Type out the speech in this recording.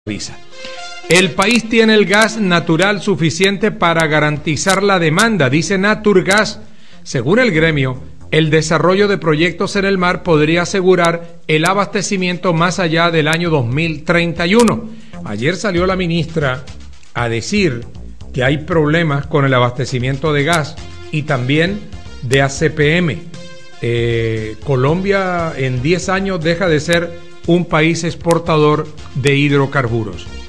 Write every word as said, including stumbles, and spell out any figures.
Visa. El país tiene el gas natural suficiente para garantizar la demanda, dice Naturgas. Según el gremio, el desarrollo de proyectos en el mar podría asegurar el abastecimiento más allá del año dos mil treinta y uno. Ayer salió la ministra a decir que hay problemas con el abastecimiento de gas y también de A C P M. Eh, Colombia en diez años deja de ser un país exportador de hidrocarburos.